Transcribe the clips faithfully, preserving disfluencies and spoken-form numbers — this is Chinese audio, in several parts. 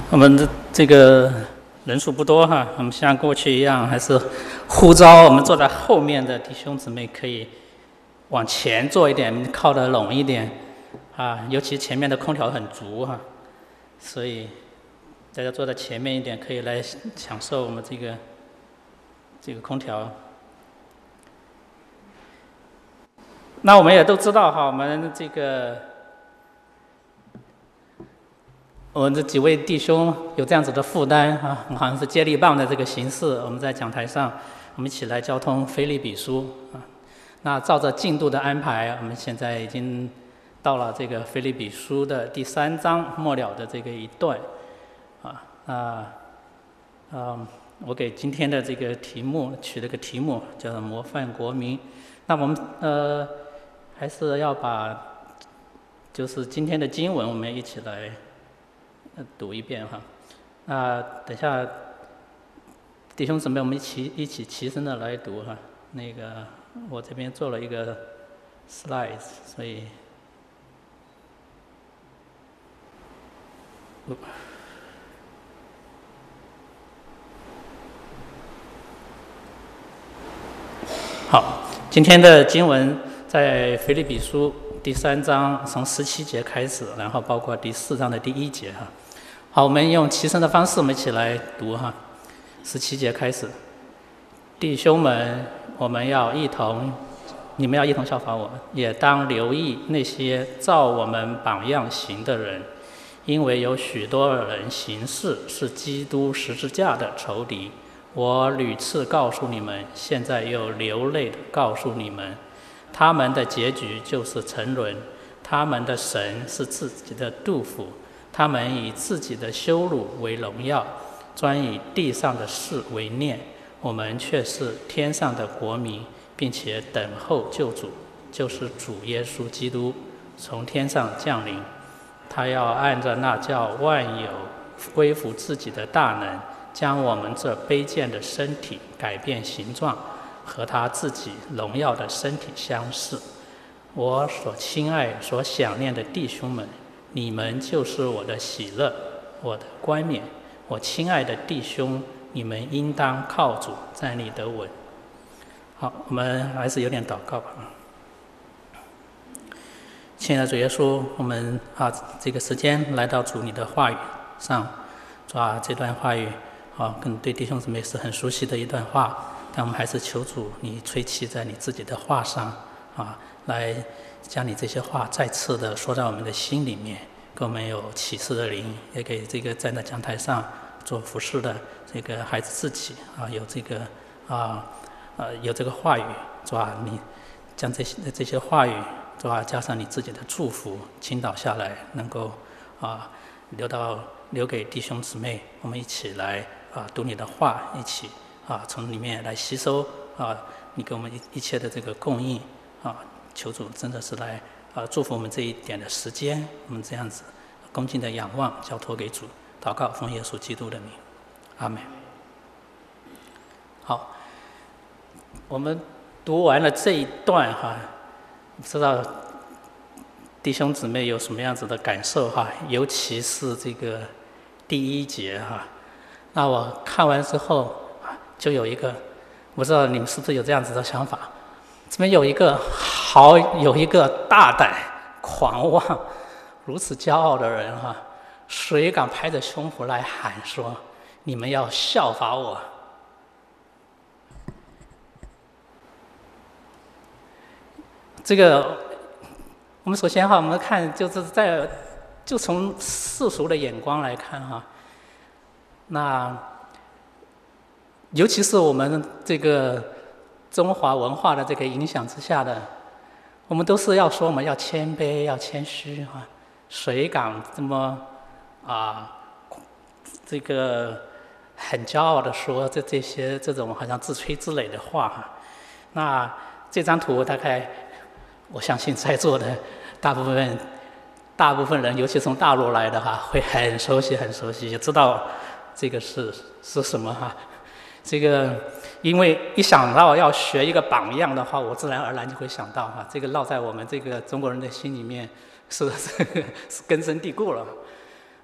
我们的这个人数不多哈，我们像过去一样，还是呼召我们坐在后面的弟兄姊妹可以往前坐一点，靠得拢一点啊。尤其前面的空调很足哈，所以大家坐在前面一点，可以来享受我们这个这个空调。那我们也都知道哈，我们这个。我们这几位弟兄有这样子的负担啊，好像是接力棒的这个形式，我们在讲台上，我们一起来交通腓立比书啊。那照着进度的安排，我们现在已经到了这个腓立比书的第三章末了的这个一段啊。那嗯，我给今天的这个题目取了个题目，叫做模范国民。那我们呃还是要把就是今天的经文，我们一起来读一遍哈，那等下弟兄姊妹，我们一起一起齐声的来读哈。那个我这边做了一个 slides， 所以，好，今天的经文在腓立比书第三章从十七节开始，然后包括第四章的第一节哈。好，我们用齐声的方式，我们一起来读哈。十七节开始，弟兄们，我们要一同，你们要一同效法我，也当留意那些照我们榜样行的人，因为有许多人行事是基督十字架的仇敌。我屡次告诉你们，现在又流泪的告诉你们，他们的结局就是沉沦，他们的神是自己的杜甫。他们以自己的羞辱为荣耀，专以地上的事为念。我们却是天上的国民，并且等候救主，就是主耶稣基督从天上降临。他要按着那叫万有归服自己的大能，将我们这卑贱的身体改变形状，和他自己荣耀的身体相似。我所亲爱、所想念的弟兄们，你们就是我的喜乐，我的冠冕。我亲爱的弟兄，你们应当靠主站立得稳。好，我们还是有点祷告吧。亲爱的主耶稣，我们啊这个时间来到主你的话语上，主啊这段话语啊跟对弟兄姊妹是很熟悉的一段话，但我们还是求主你吹气在你自己的话上啊，来将你这些话再次的说在我们的心里面，给我们有启示的灵，也给这个站在讲台上做服侍的这个孩子自己啊，有这个啊呃有这个话语，主啊，你将这些这些话语，主啊，加上你自己的祝福倾倒下来，能够啊留到留给弟兄姊妹，我们一起来啊读你的话，一起啊从里面来吸收啊你给我们一一切的这个供应啊。求主真的是来呃祝福我们这一点的时间，我们这样子恭敬的仰望，交托给主，祷告奉耶稣基督的名，阿们。好，我们读完了这一段哈，不知道弟兄姊妹有什么样子的感受哈？尤其是这个第一节哈，那我看完之后就有一个，不知道你们是不是有这样子的想法？这边有一个好有一个大胆、狂妄、如此骄傲的人哈，谁敢拍着胸脯来喊说：“你们要效法我？”这个，我们首先哈，我们看就是在就从世俗的眼光来看哈，那尤其是我们这个。中华文化的这个影响之下的，我们都是要说我们要谦卑，要谦虚啊。谁敢这么啊，这个很骄傲的说这这些这种好像自吹自擂的话哈？那这张图大概，我相信在座的大部分大部分人，尤其从大陆来的哈，会很熟悉很熟悉，也知道这个是是什么哈。这个，因为一想到要学一个榜样的话，我自然而然就会想到哈，这个烙在我们这个中国人的心里面是是是根深蒂固了。啊，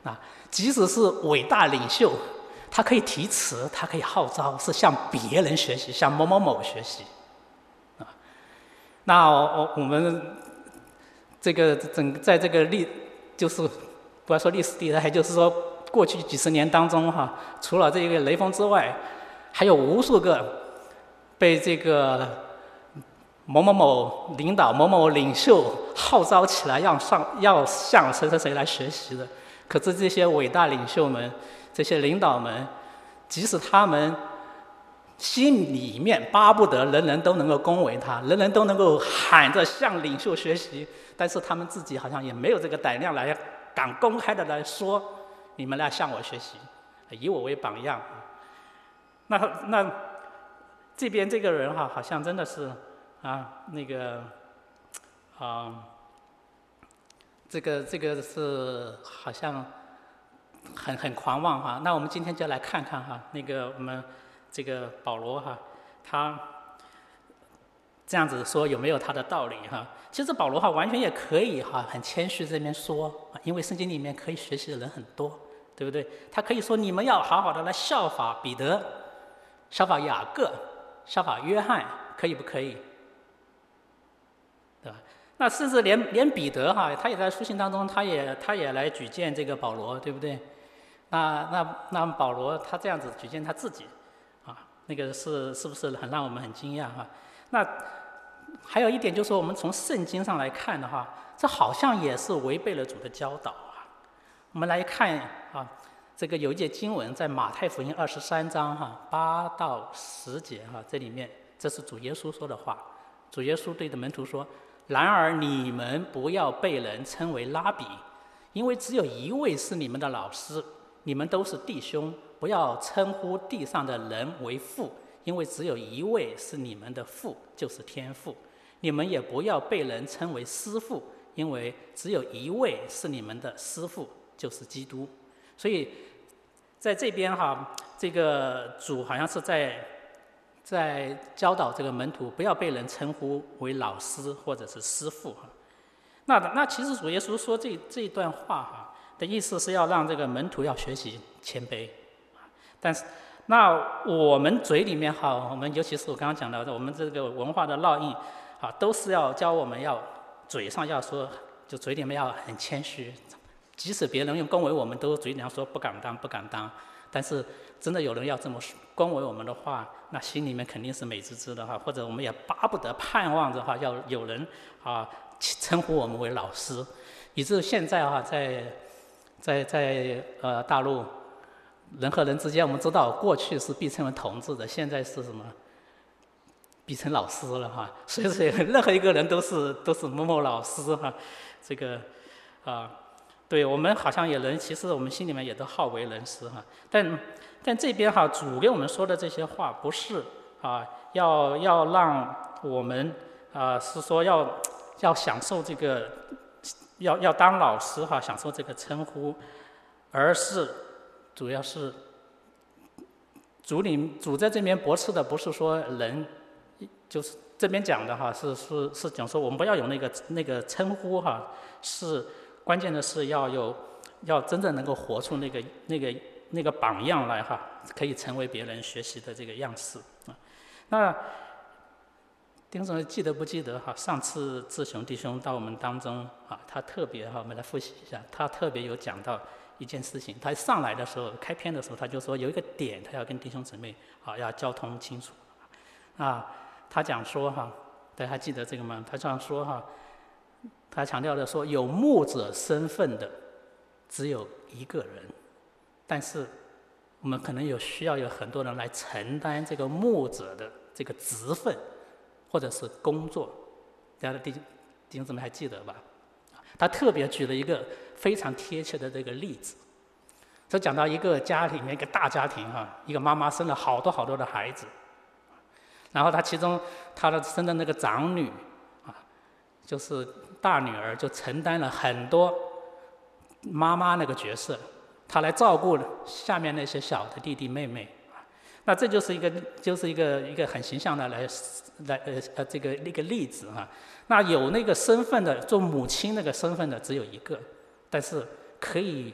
即使是伟大领袖，他可以提词，他可以号召，是向别人学习，向某某某学习。啊，那我我们这个整在这个历，就是不要说历史地带，就是说过去几十年当中哈，除了这个雷锋之外，还有无数个被这个某某某领导、某某领袖号召起来要上要向谁谁谁来学习的。可是这些伟大领袖们、这些领导们，即使他们心里面巴不得人人都能够恭维他，人人都能够喊着向领袖学习，但是他们自己好像也没有这个胆量来敢公开的来说，你们来向我学习，以我为榜样。那那这边这个人哈，好像真的是啊，那个啊、呃，这个这个是好像很很狂妄哈。那我们今天就来看看哈，那个我们这个保罗哈，他这样子说有没有他的道理哈？其实保罗哈完全也可以哈，很谦虚这边说，因为圣经里面可以学习的人很多，对不对？他可以说你们要好好的来效法彼得，效法雅各，效法约翰，可以不可以？对吧？那甚至连连彼得哈，他也在书信当中，他也他也来举荐这个保罗，对不对？那那那保罗他这样子举荐他自己，啊，那个是是不是很让我们很惊讶哈？那还有一点就是说，我们从圣经上来看的话，这好像也是违背了主的教导啊。我们来看啊，这个有一节经文在马太福音二十三章哈八到十节哈，这里面这是主耶稣说的话。主耶稣对着门徒说：“然而你们不要被人称为拉比，因为只有一位是你们的老师，你们都是弟兄。不要称呼地上的人为父，因为只有一位是你们的父，就是天父。你们也不要被人称为师父，因为只有一位是你们的师父，就是基督。”所以在这边哈，这个主好像是在在教导这个门徒不要被人称呼为老师或者是师父哈。那那其实主耶稣说这这一段话哈的意思是要让这个门徒要学习谦卑，但是那我们嘴里面哈，我们尤其是我刚刚讲到的，我们这个文化的烙印啊，都是要教我们要嘴上要说，就嘴里面要很谦虚，即使别人用恭维我们，都嘴里上说不敢当不敢当。但是真的有人要这么恭维我们的话，那心里面肯定是美滋滋的哈。或者我们也巴不得盼望着哈，要有人啊称呼我们为老师，以致现在哈，在在在呃大陆，人和人之间，我们知道过去是必称为同志的，现在是什么？必称老师了哈。所以说，任何一个人都是都是某某老师哈。这个啊。对我们好像也人，其实我们心里面也都好为人师哈，但但这边哈主给我们说的这些话，不是啊要要让我们啊是说要要享受这个要要当老师哈，享受这个称呼，而是主要是主里主在这边驳斥的不是说人，就是这边讲的哈是是是讲说我们不要有那个那个称呼哈是。关键的是要有，要真正能够活出那个那个那个榜样来哈，可以成为别人学习的这个样式啊。那丁总记得不记得哈？上次志雄弟兄到我们当中啊，他特别哈，我们来复习一下，他特别有讲到一件事情。他上来的时候，开篇的时候，他就说有一个点，他要跟弟兄姊妹啊要交通清楚啊。他讲说哈，大家还记得这个吗？他这样说哈。他强调的说，有牧者身份的只有一个人，但是我们可能有需要有很多人来承担这个牧者的这个职分或者是工作。大家的弟弟兄姊妹还记得吧？他特别举了一个非常贴切的这个例子，这讲到一个家里面一个大家庭哈，一个妈妈生了好多好多的孩子，然后他其中他的生的那个长女啊，就是大女儿就承担了很多妈妈那个角色，她来照顾下面那些小的弟弟妹妹。那这就是一个就是一个一个很形象的来来呃呃这个一个例子哈。那有那个身份的做母亲那个身份的只有一个，但是可以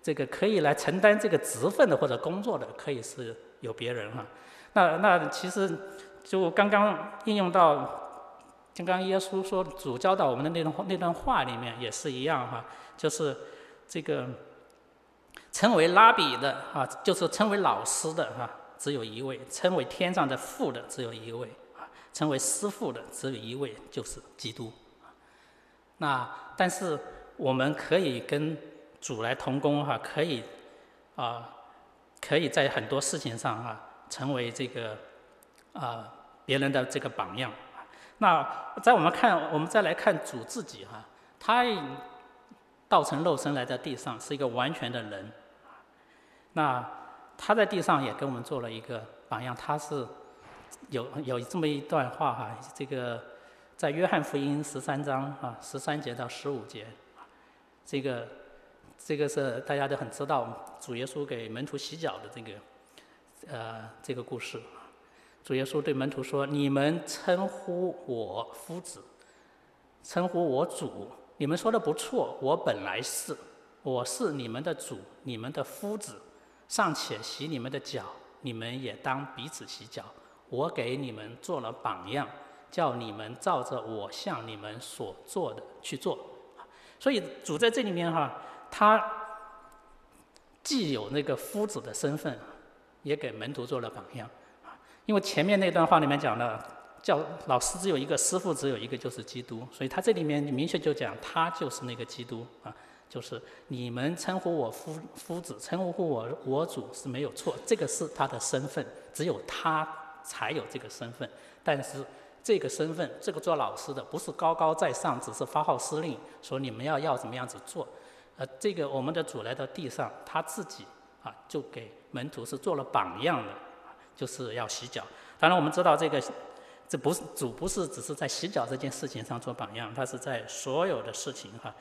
这个可以来承担这个职分的或者工作的，可以是有别人哈。那那其实就刚刚应用到，刚刚耶稣说主教导我们的那段那段话里面也是一样哈，就是这个称为拉比的啊，就是称为老师的哈，只有一位；称为天上的父的只有一位啊，称为师父的只有一位，就是基督。那但是我们可以跟主来同工哈，可以啊，可以在很多事情上哈，成为这个啊别人的这个榜样。那在我们看，我们再来看主自己哈，他道成肉身来在地上，是一个完全的人。那他在地上也给我们做了一个榜样，他是有有这么一段话哈，这个在约翰福音十三章啊十三节到十五节，这个这个是大家都很知道，主耶稣给门徒洗脚的这个呃这个故事。主耶稣对门徒说：“你们称呼我夫子，称呼我主，你们说的不错，我本来是，我是你们的主，你们的夫子。尚且洗你们的脚，你们也当彼此洗脚。我给你们做了榜样，叫你们照着我向你们所做的去做。”所以主在这里面哈，他既有那个夫子的身份，也给门徒做了榜样。因为前面那段话里面讲了，教老师只有一个，师父只有一个，就是基督。所以他这里面明确就讲，他就是那个基督啊。就是你们称呼我夫夫子，称呼我我主是没有错，这个是他的身份，只有他才有这个身份。但是这个身份，这个做老师的不是高高在上，只是发号施令，说你们要要怎么样子做。呃，这个我们的主来到地上，他自己啊就给门徒是做了榜样的，就是要洗脚。当然我们知道这个，这不是主不是只是在洗脚这件事情上做榜样，他是在所有的事情哈。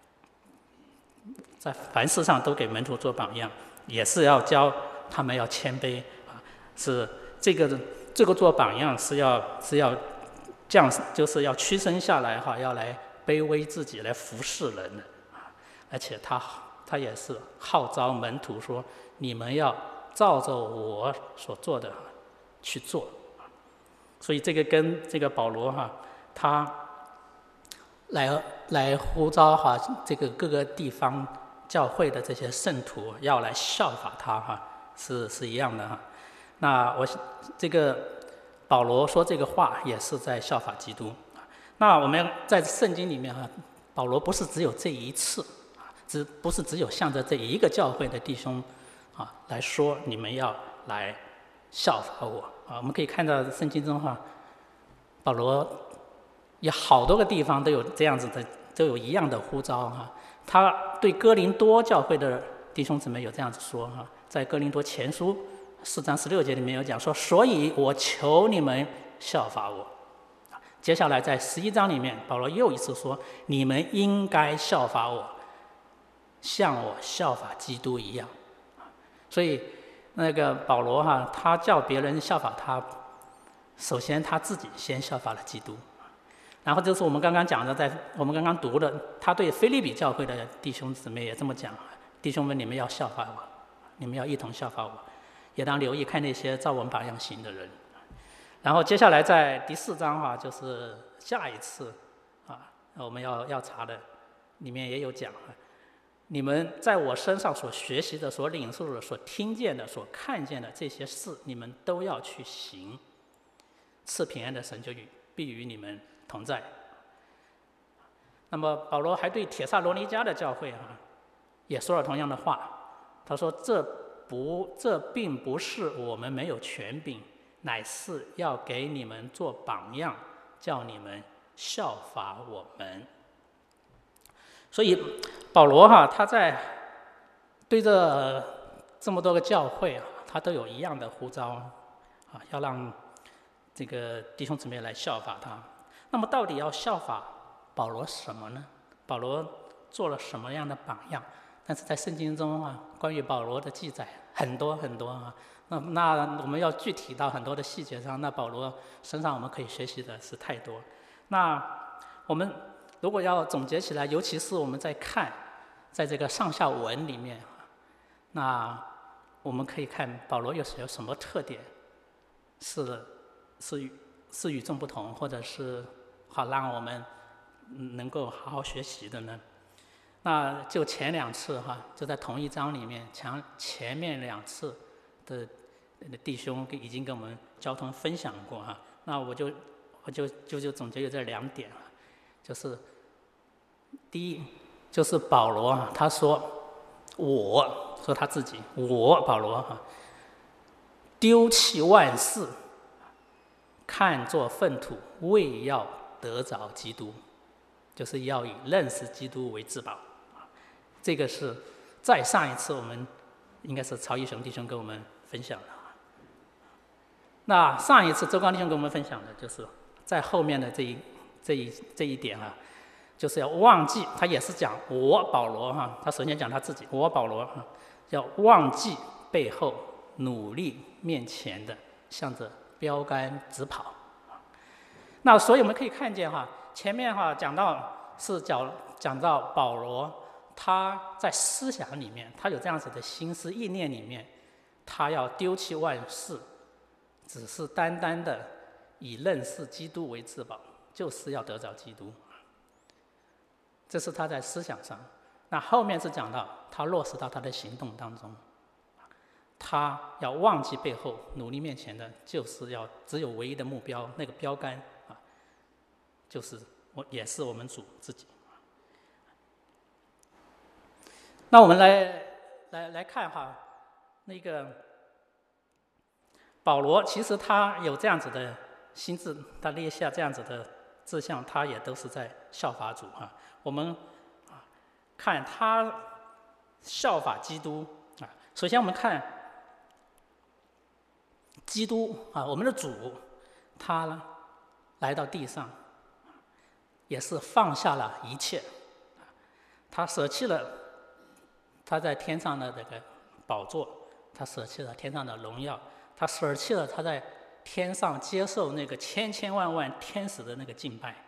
在凡事上都给门徒做榜样，也是要教他们要谦卑啊，是这个这个做榜样是要是要降，就是要屈身下来哈，要来卑微自己来服侍人的啊，而且他他也是号召门徒说，你们要照着我所做的去做，所以这个跟这个保罗哈，他来来呼召哈，这个各个地方教会的这些圣徒要来效法他哈，是是一样的哈。那我这个保罗说这个话也是在效法基督。那我们在圣经里面哈，保罗不是只有这一次啊，只不是只有向着这一个教会的弟兄啊来说，你们要来效法我啊。我们可以看到圣经中哈，保罗有好多个地方都有这样子的，都有一样的呼召哈。他对哥林多教会的弟兄姊妹有这样子说哈，在哥林多前书四章十六节里面有讲说，所以我求你们效法我。接下来在十一章里面，保罗又一次说，你们应该效法我，像我效法基督一样。所以那个保罗哈，他叫别人效法他，首先他自己先效法了基督。然后就是我们刚刚讲的，在我们刚刚读的，他对腓立比教会的弟兄姊妹也这么讲：弟兄们，你们要效法我，你们要一同效法我，也当留意看那些照我们榜样行的人。然后接下来在第四章哈、啊，就是下一次啊，我们要要查的，里面也有讲啊，你们在我身上所学习的、所领受的、所听见的、所看见的这些事，你们都要去行。赐平安的神就与必与你们同在。那么保罗还对帖撒罗尼迦的教会啊，也说了同样的话。他说：“这不，这并不是我们没有权柄，乃是要给你们做榜样，叫你们效法我们。”所以保罗哈、啊，他在对这这么多个教会啊，他都有一样的呼召啊，要让这个弟兄姊妹来效法他。那么到底要效法保罗什么呢？保罗做了什么样的榜样？但是在圣经中啊，关于保罗的记载很多很多啊。那那我们要具体到很多的细节上，那保罗身上我们可以学习的是太多。那我们如果要总结起来，尤其是我们在看在这个上下文里面， 那我们可以看保罗有有什么特点是是与是与众不同，或者是好让我们能够好好学习的呢？那就前两次哈，就在同一章里面，前前面两次的弟兄已经跟我们交通分享过哈。那我就我就就就总结有这两点啊，就是第一，就是保罗啊，他说我说他自己，我保罗哈，丢弃万事，看作粪土，为要得着基督，就是要以认识基督为至宝。这个是再上一次我们应该是曹一雄弟兄跟我们分享的。那上一次周刚弟兄跟我们分享的就是在后面的这一这一这一点啊，就是要忘记，他也是讲我保罗哈，他首先讲他自己，我保罗哈，要忘记背后，努力面前的，向着标杆直跑。那所以我们可以看见哈，前面哈讲到是讲讲到保罗他在思想里面，他有这样子的心思意念里面，他要丢弃万事，只是单单的以认识基督为至宝，就是要得着基督。这是他在思想上。那后面是讲到他落实到他的行动当中，他要忘记背后，努力面前的，就是要只有唯一的目标，那个标杆啊，就是我也是我们主自己。那我们来来来看哈，那个保罗其实他有这样子的心智，他列下这样子的志向，他也都是在效法主哈。我们啊看他效法基督啊，首先我们看基督啊，我们的主，他呢来到地上，也是放下了一切，他舍弃了他在天上的这个宝座，他舍弃了天上的荣耀，他舍弃了他在天上接受那个千千万万天使的那个敬拜。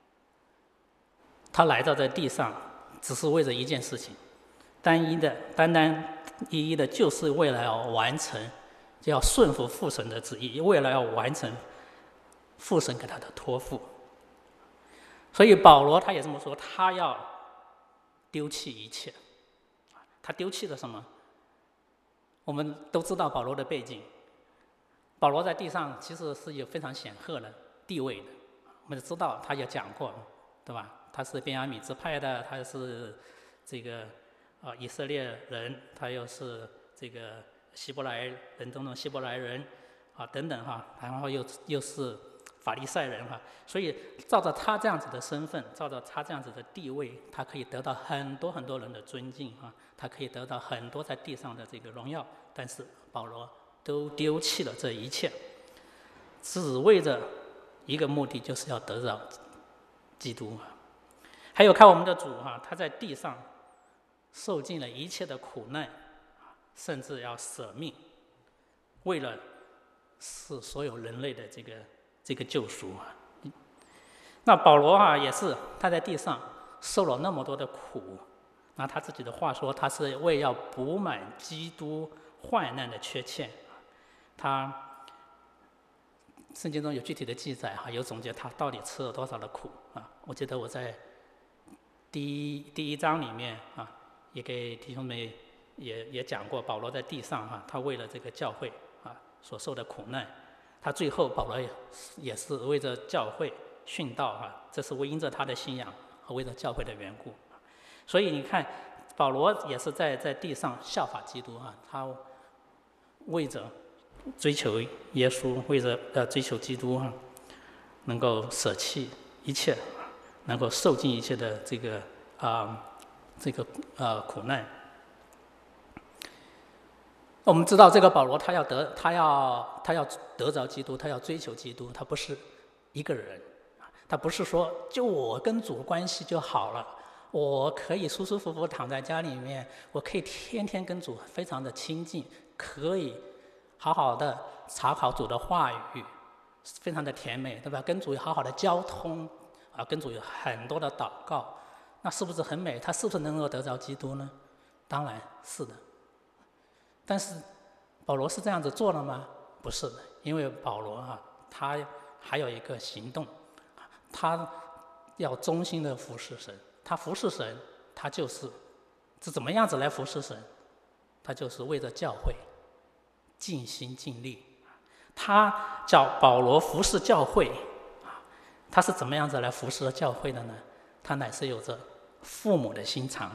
他来到这地上，只是为了一件事情，单一的、单单一一的，就是为了要完成，就要顺服父神的旨意，为了要完成父神给他的托付。所以保罗他也这么说，他要丢弃一切。他丢弃了什么？我们都知道保罗的背景。保罗在地上其实是有非常显赫的地位的，我们知道他也讲过，对吧？他是便雅悯支派的，他是这个呃以色列人，他又是这个希伯来人中的希伯来人啊等等哈，然后又又是法利赛人哈，所以照着他这样子的身份，照着他这样子的地位，他可以得到很多很多人的尊敬啊，他可以得到很多在地上的这个荣耀。但是保罗都丢弃了这一切，只为着一个目的，就是要得到基督啊。还有看我们的主哈，他在地上受尽了一切的苦难，甚至要舍命，为了是所有人类的这个这个救赎啊。那保罗啊，也是他在地上受了那么多的苦，拿他自己的话说，他是为要补满基督患难的缺欠。他圣经中有具体的记载哈，有总结他到底吃了多少的苦啊。我记得我在第一第一章里面啊，也给弟兄们也也讲过，保罗在地上哈，他为了这个教会啊所受的苦难，他最后保罗也也是为着教会殉道哈，这是为因着他的信仰和为着教会的缘故。所以你看，保罗也是在在地上效法基督啊，他为着追求耶稣，为着呃追求基督啊，能够舍弃一切，能够受尽一切的这个啊、呃、这个呃苦难。我们知道这个保罗他要得他要他要得着基督，他要追求基督，他不是一个人，他不是说就我跟主关系就好了，我可以舒舒服服躺在家里面，我可以天天跟主非常的亲近，可以好好的查考主的话语，非常的甜美，对吧？跟主好好的交通啊，跟主有很多的祷告，那是不是很美？他是不是能够得着基督呢？当然是的。 但是保罗是这样子做了吗？不是的，因为保罗啊，他还有一个行动，他要忠心的服侍神。他服侍神，他就是是怎么样子来服侍神？他就是为着教会尽心尽力。他叫保罗服侍教会，他是怎么样子来服侍教会的呢？他乃是有着父母的心肠。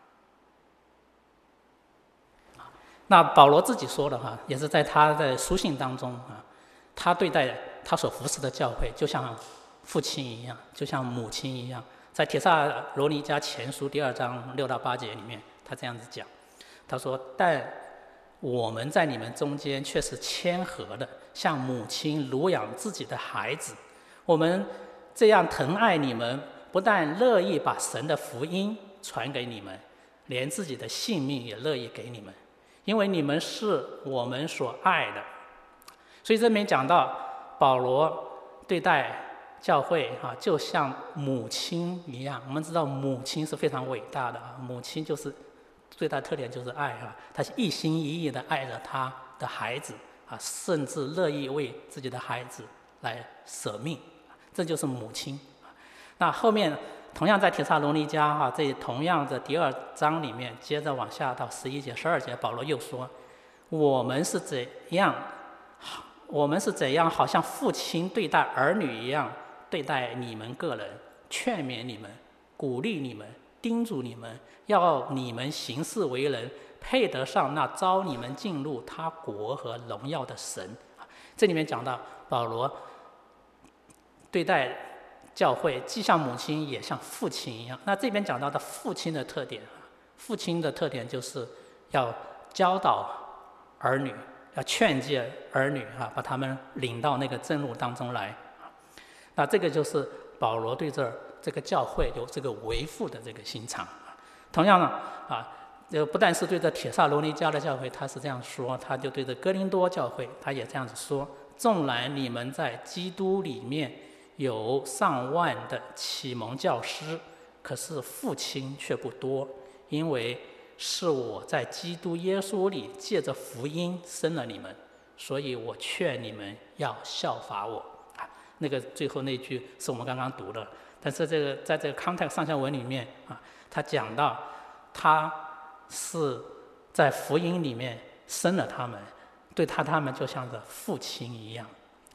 那保罗自己说的哈，也是在他的书信当中啊，他对待他所服侍的教会，就像父亲一样，就像母亲一样。在帖撒罗尼迦前书第二章六到八节里面，他这样子讲，他说：“但我们在你们中间却是谦和的，像母亲乳养自己的孩子。我们这样疼爱你们，不但乐意把神的福音传给你们，连自己的性命也乐意给你们，因为你们是我们所爱的。”所以这边讲到保罗对待教会啊，就像母亲一样。我们知道母亲是非常伟大的啊，母亲就是最大特点就是爱啊，她是一心一意的爱着她的孩子啊，甚至乐意为自己的孩子来舍命，这就是母亲。那后面同样在帖撒罗尼迦哈，这同样的第二章里面，接着往下到十一节、十二节，保罗又说：“我们是怎样，我们是怎样，好像父亲对待儿女一样。”对待你们个人，劝勉你们，鼓励你们，叮嘱你们，要你们行事为人，配得上那招你们进入他国和荣耀的神。这里面讲到保罗对待教会，既像母亲也像父亲一样。那这边讲到的父亲的特点，父亲的特点就是要教导儿女，要劝诫儿女啊，把他们领到那个正路当中来。那这个就是保罗对这这个教会有这个维护的这个心肠。同样呢，啊，这不但是对这帖撒罗尼迦的教会，他是这样说，他就对这哥林多教会，他也这样子说：纵然你们在基督里面有上万的启蒙教师，可是父亲却不多，因为是我在基督耶稣里借着福音生了你们，所以我劝你们要效法我。那个最后那句是我们刚刚读的，但是这个在这个 context 上下文里面啊，他讲到他是在福音里面生了他们，对他他们就像着父亲一样。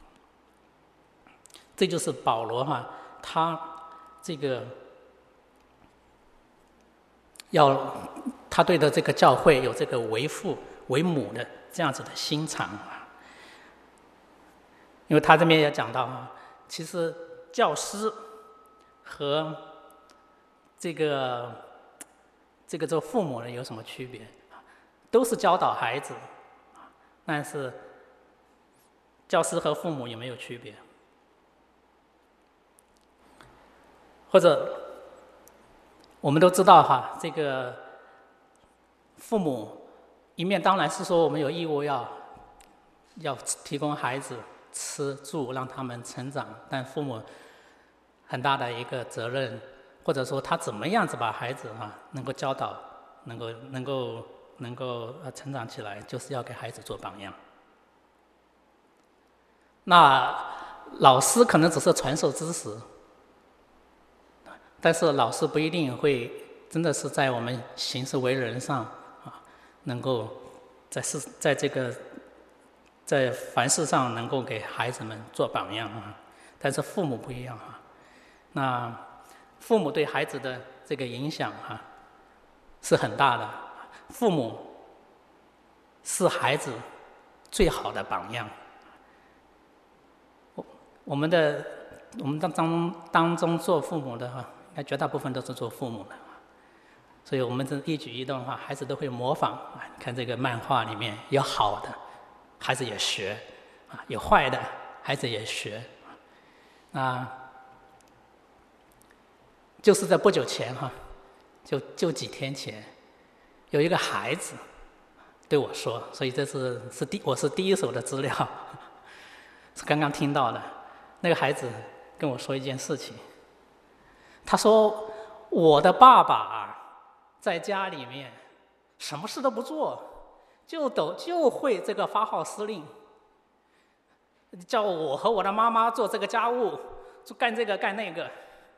这就是保罗哈、啊，他这个要他对的这个教会有这个为父为母的这样子的心肠啊。因为他这边也讲到啊，其实教师和这个这个做父母的有什么区别？都是教导孩子，但是教师和父母有没有区别？或者我们都知道哈，这个父母一面当然是说我们有义务要要提供孩子吃住，让他们成长，但父母很大的一个责任，或者说他怎么样子把孩子啊能够教导，能够能够能够呃成长起来，就是要给孩子做榜样。那老师可能只是传授知识，但是老师不一定会真的是在我们行事为人上啊，能够在事在这个在凡事上能够给孩子们做榜样啊。但是父母不一样啊，那父母对孩子的这个影响啊是很大的，父母是孩子最好的榜样。我我们的我们当当当中做父母的哈，应该绝大部分都是做父母的，所以我们这一举一动的话，孩子都会模仿啊。你看这个漫画里面有好的，孩子也学啊；有坏的，孩子也学啊。就是在不久前哈，就就几天前，有一个孩子对我说，所以这是是第我是第一手的资料，是刚刚听到的。那个孩子跟我说一件事情，他说我的爸爸在家里面什么事都不做， 就懂就会这个发号施令，叫我和我的妈妈做这个家务，就干这个干那个。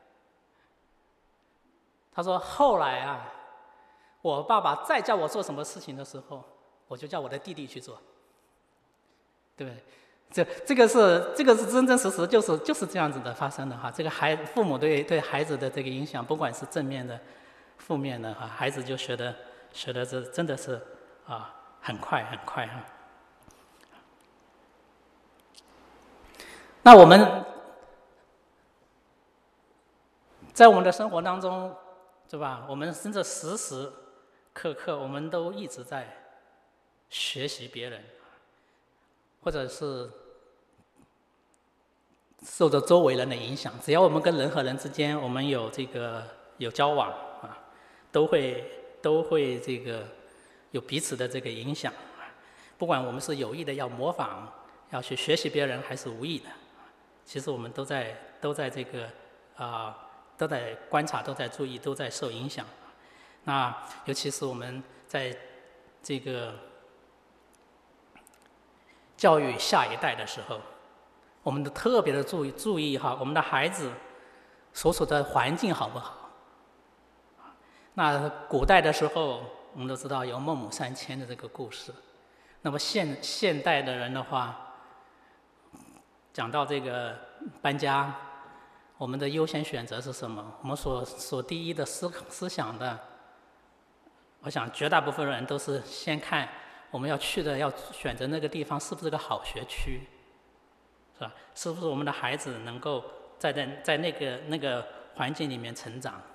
他说后来啊，我爸爸再叫我做什么事情的时候，我就叫我的弟弟去做，对不对？这这个是这个是真真实实就是就是这样子的发生的哈。这个孩父母对对孩子的这个影响，不管是正面的、负面的哈，孩子就学的学的这真的是啊很快很快哈。那我们在我们的生活当中，对吧？我们甚至时时刻刻，我们都一直在学习别人，或者是受着周围人的影响。只要我们跟人和人之间，我们有这个有交往啊，都会都会这个有彼此的这个影响。不管我们是有意的要模仿，要去学习别人，还是无意的，其实我们都在都在这个啊、呃，都在观察，都在注意，都在受影响。那尤其是我们在这个教育下一代的时候，我们都特别的注意注意哈，我们的孩子所处的环境好不好？那古代的时候，我们都知道有孟母三迁的这个故事。那么现现代的人的话，讲到这个搬家，我们的优先选择是什么？我们所所第一的思思想的，我想绝大部分人都是先看我们要去的，要选择那个地方是不是个好学区，是吧？是不是我们的孩子能够在在在那个那个环境里面成长？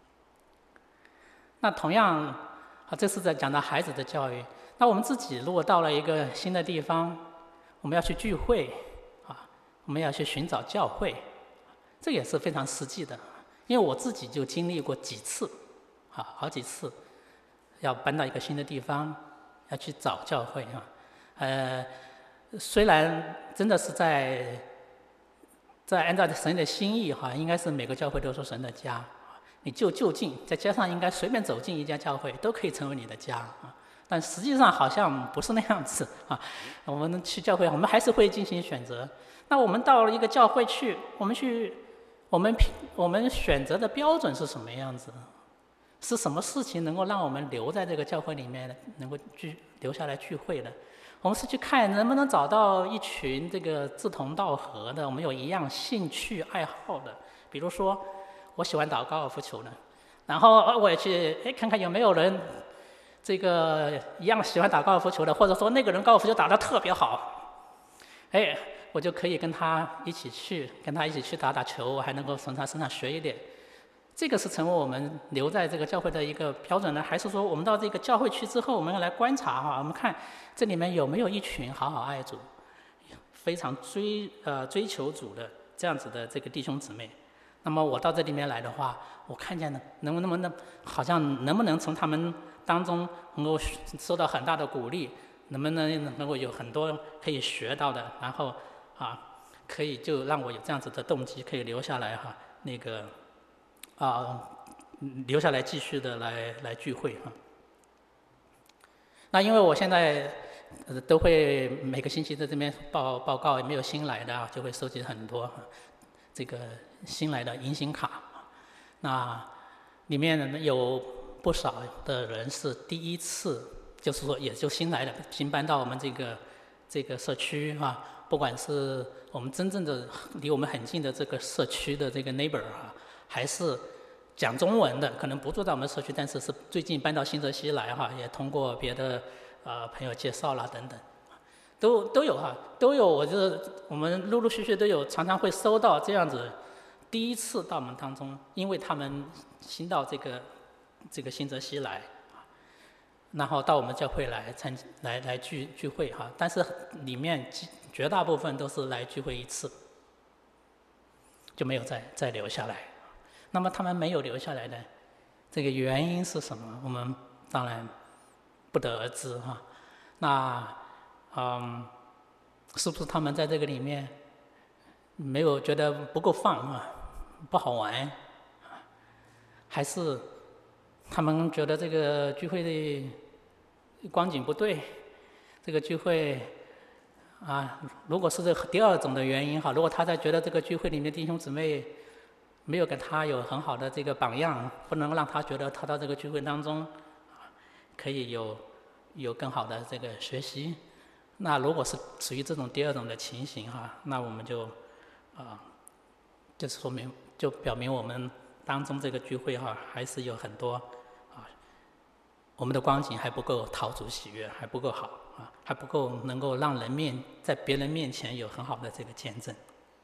那同样啊，这是在讲到孩子的教育。那我们自己如果到了一个新的地方，我们要去聚会啊，我们要去寻找教会，这也是非常实际的。因为我自己就经历过几次，啊，好几次要搬到一个新的地方，要去找教会啊。呃，虽然真的是在在按照神的心意哈，应该是每个教会都是神的家。你就就近在街上应该随便走进一家教会，都可以成为你的家啊。但实际上好像不是那样子啊。我们去教会，我们还是会进行选择。那我们到了一个教会去，我们去，我们我们选择的标准是什么样子？是什么事情能够让我们留在这个教会里面，能够聚留下来聚会的？我们是去看能不能找到一群这个志同道合的，我们有一样兴趣爱好的。比如说，我喜欢打高尔夫球的，然后我也去哎看看有没有人这个一样喜欢打高尔夫球的，或者说那个人高尔夫球打得特别好，哎，我就可以跟他一起去，跟他一起去打打球，我还能够从他身上学一点。这个是成为我们留在这个教会的一个标准呢，还是说我们到这个教会去之后，我们要来观察哈，我们看这里面有没有一群好好爱主、非常追呃追求主的这样子的这个弟兄姊妹。那么我到这里面来的话，我看见呢，能不能不能好像能不能从他们当中能够受到很大的鼓励，能不能能够有很多可以学到的，然后啊，可以就让我有这样子的动机，可以留下来哈，那个啊，留下来继续的来来聚会哈。那因为我现在呃都会每个星期在这边报报告，也没有新来的啊，就会收集很多这个新来的迎新卡。那里面有不少的人是第一次，就是说也就新来的，新搬到我们这个这个社区啊，不管是我们真正的离我们很近的这个社区的这个 neighbor 啊，还是讲中文的，可能不住在我们社区，但是是最近搬到新泽西来哈，也通过别的呃朋友介绍啦等等，都都有哈，都有。我就是我们陆陆续续都有，常常会收到这样子，第一次到我们当中，因为他们新到这个这个新泽西来，然后到我们教会来参来来聚聚会哈，但是里面绝大部分都是来聚会一次，就没有再再留下来。那么他们没有留下来的这个原因是什么？我们当然不得而知哈。那嗯，是不是他们在这个里面没有觉得不够放啊，不好玩，还是他们觉得这个聚会的光景不对，这个聚会啊，如果是这第二种的原因哈，如果他在觉得这个聚会里面弟兄姊妹没有给他有很好的这个榜样，不能让他觉得他到这个聚会当中可以有有更好的这个学习，那如果是属于这种第二种的情形哈，那我们就啊，就是说明就表明我们当中这个聚会哈，还是有很多啊，我们的光景还不够讨主喜悦，还不够好啊，还不够能够让人面在别人面前有很好的这个见证。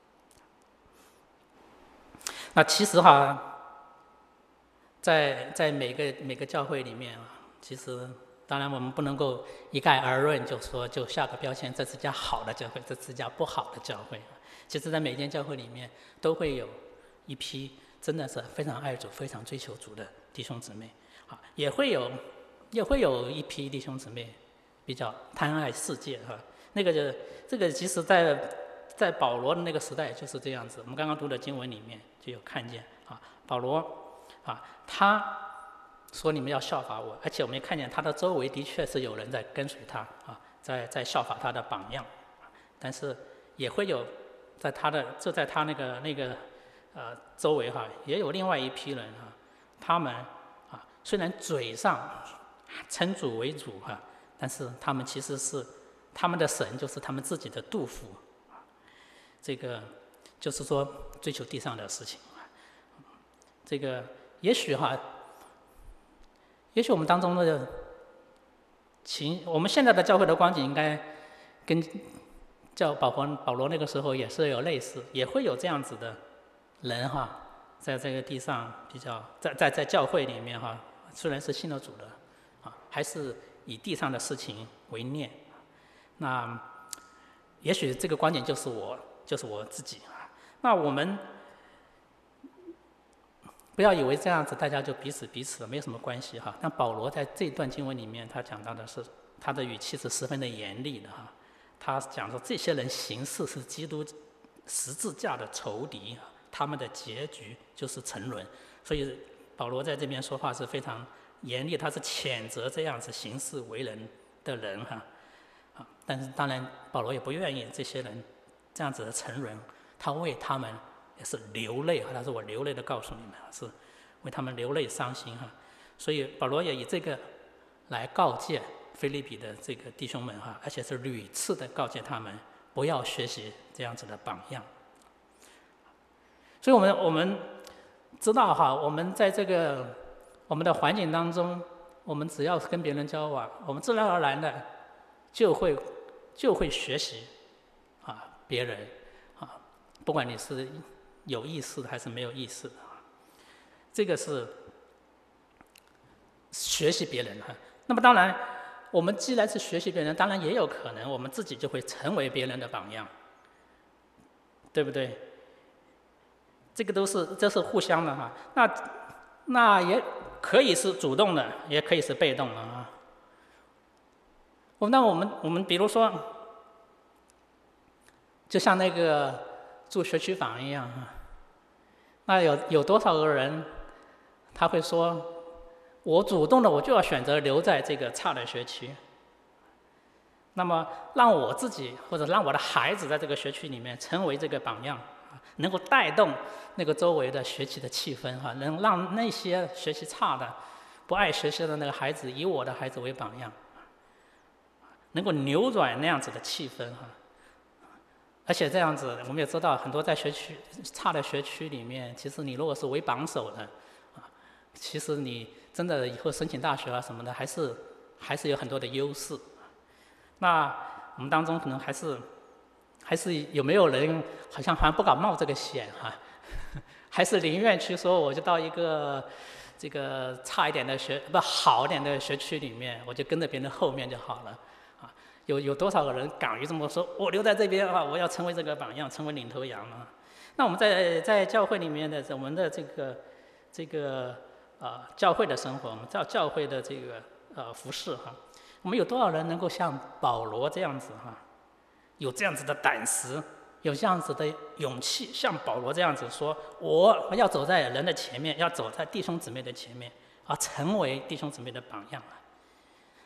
那其实哈，在在每个每个教会里面啊，其实当然我们不能够一概而论，就说就下个标签，这是家好的教会，这是家不好的教会。其实，在每间教会里面，都会有一批真的是非常爱主、非常追求主的弟兄姊妹，啊，也会有也会有一批弟兄姊妹比较贪爱世界哈。那个就这个，其实在在保罗的那个时代就是这样子。我们刚刚读的经文里面就有看见啊，保罗啊，他说你们要效法我，而且我们也看见他的周围的确是有人在跟随他啊，在在效法他的榜样，但是也会有在他的就在他那个那个呃周围哈，也有另外一批人哈，他们啊虽然嘴上称主为主哈，但是他们其实是他们的神就是他们自己的肚腹，这个就是说追求地上的事情，这个也许哈。也许我们当中的情，我们现在的教会的光景应该跟教保罗保罗那个时候也是有类似，也会有这样子的人哈，在这个地上比较在在在教会里面哈，虽然是信了主的啊，还是以地上的事情为念。那也许这个观点就是我就是我自己啊。那我们不要以为这样子大家就彼此彼此没有什么关系哈。但保罗在这段经文里面，他讲到的是他的语气是十分的严厉的哈。他讲说这些人行事是基督十字架的仇敌，他们的结局就是沉沦。所以保罗在这边说话是非常严厉，他是谴责这样子行事为人的人哈。啊，但是当然保罗也不愿意这些人这样子的沉沦，他为他们也是流泪哈，他说我流泪的告诉你们，是为他们流泪伤心哈。所以保罗也以这个来告诫腓立比的这个弟兄们哈，而且是屡次的告诫他们不要学习这样子的榜样。所以我们我们知道哈，我们在这个我们的环境当中，我们只要跟别人交往，我们自然而然的就会就会学习啊别人啊，不管你是有意识的还是没有意识的，这个是学习别人哈。那么当然，我们既然是学习别人，当然也有可能我们自己就会成为别人的榜样，对不对？这个都是这是互相的哈。那那也可以是主动的，也可以是被动的啊。那我们我们比如说，就像那个住学区房一样啊。那有有多少个人他会说我主动的我就要选择留在这个差的学区，那么让我自己或者让我的孩子在这个学区里面成为这个榜样，能够带动那个周围的学习的气氛哈，能让那些学习差的不爱学习的那个孩子以我的孩子为榜样，能够扭转那样子的气氛哈。而且这样子，我们也知道，很多在学区差的学区里面，其实你如果是为榜首的，啊，其实你真的以后申请大学啊什么的，还是还是有很多的优势。那我们当中可能还是还是有没有人好像还不敢冒这个险哈、啊，还是宁愿去说我就到一个这个差一点的学不好一点的学区里面，我就跟着别人后面就好了。有有多少个人敢于这么说？我留在这边啊，我要成为这个榜样，成为领头羊啊！那我们在在教会里面的我们的这个这个呃教会的生活，我们教教会的这个呃服饰哈，我们有多少人能够像保罗这样子哈，有这样子的胆识，有这样子的勇气，像保罗这样子说，我要走在人的前面，要走在弟兄姊妹的前面啊，成为弟兄姊妹的榜样啊！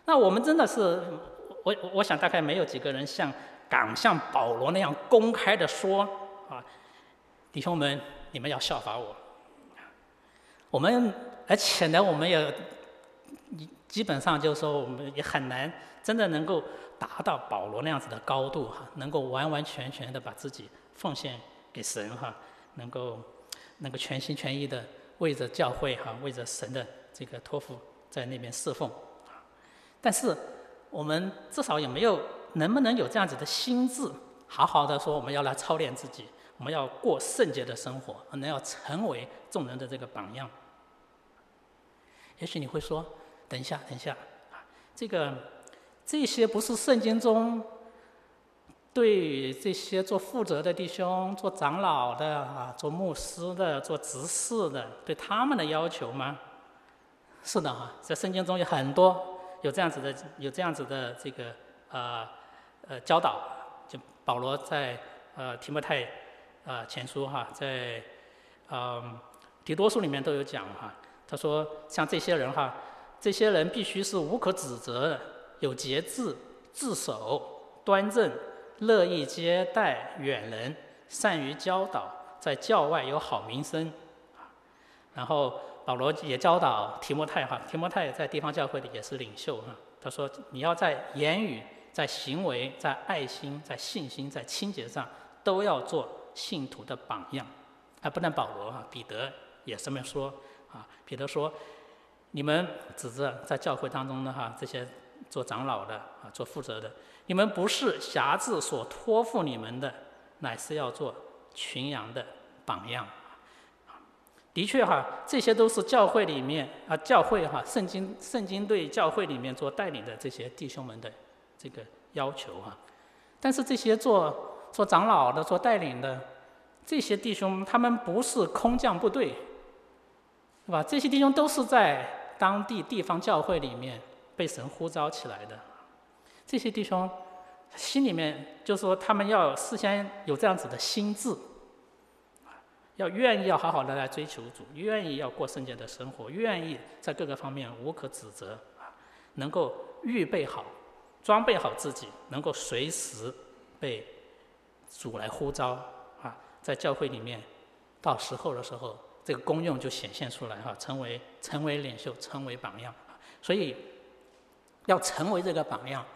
那我们真的是，我我想大概没有几个人像敢像保罗那样公开的说啊，弟兄们，你们要效法我。我们而且呢，我们也基本上就是说，我们也很难真的能够达到保罗那样子的高度哈，能够完完全全的把自己奉献给神哈，能够能够全心全意的为着教会哈，为着神的这个托付在那边侍奉。但是我们至少也没有能不能有这样子的心智，好好的说我们要来操练自己，我们要过圣洁的生活，能要成为众人的这个榜样。也许你会说，等一下，等一下，这个这些不是圣经中对这些做负责的弟兄、做长老的啊、做牧师的、做执事的，对他们的要求吗？是的哈，在圣经中有很多有这样子的、有这样子的这个呃呃教导。就保罗在呃提摩太呃前书哈，在呃提多书里面都有讲哈。他说像这些人哈，这些人必须是无可指责的，有节制、自守、端正，乐意接待远人，善于教导，在教外有好名声。然后保罗也教导提摩太哈，提摩太在地方教会里也是领袖哈。他说你要在言语、在行为、在爱心、在信心、在清洁上，都要做信徒的榜样。啊，不但保罗哈，彼得也这么说啊。彼得说，你们指着在教会当中的哈这些做长老的啊，做负责的，你们不是辖制所托付你们的，乃是要做群羊的榜样。的确哈，这些都是教会里面啊，教会哈，圣经圣经对教会里面做带领的这些弟兄们的这个要求哈。但是这些做做长老的、做带领的这些弟兄，他们不是空降部队，是吧？这些弟兄都是在当地地方教会里面被神呼召起来的。这些弟兄心里面就是说，他们要事先有这样子的心智。要愿意要好好的来追求主，愿意要过圣洁的生活，愿意在各个方面无可指责，能够预备好、装备好自己，能够随时被主来呼召啊，在教会里面，到时候的时候，这个功用就显现出来哈，成为成为领袖，成为榜样。所以要成为这个榜样，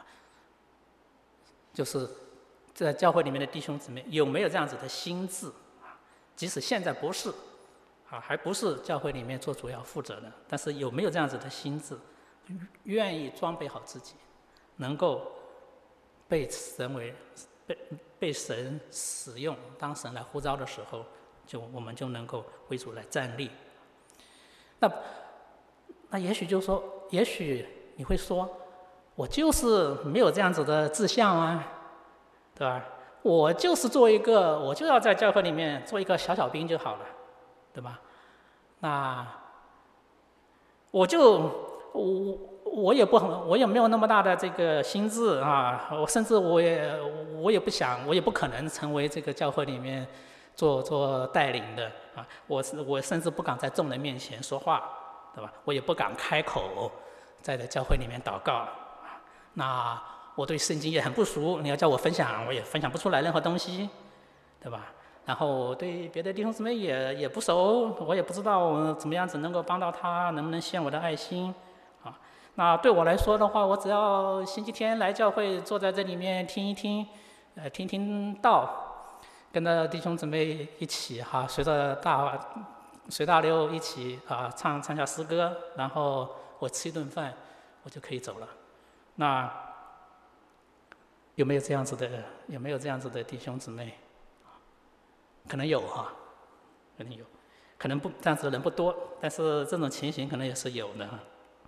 就是在教会里面的弟兄姊妹有没有这样子的心智？即使现在不是，啊，还不是教会里面做主要负责的，但是有没有这样子的心智，愿意装备好自己，能够被神为被被神使用，当神来呼召的时候，就我们就能够为主来站立。那那也许就说，也许你会说，我就是没有这样子的志向啊，对吧？我就是做一个，我就要在教会里面做一个小小兵就好了，对吧？那我就我我也不很，我也没有那么大的这个心智啊，我甚至我也我也不想，我也不可能成为这个教会里面做做带领的啊。我我甚至不敢在众人面前说话，对吧？我也不敢开口在教会里面祷告。那我对圣经也很不熟，你要叫我分享，我也分享不出来任何东西，对吧？然后我对别的弟兄姊妹也也不熟，我也不知道怎么样子能够帮到他，能不能献我的爱心啊？那对我来说的话，我只要星期天来教会，坐在这里面听一听，呃，听听道，跟着弟兄姊妹一起哈，随着大随大溜一起啊唱唱下诗歌，然后我吃一顿饭，我就可以走了。那有没有这样子的？有没有这样子的弟兄姊妹？可能有哈，可能有，可能不这样子的人不多，但是这种情形可能也是有的。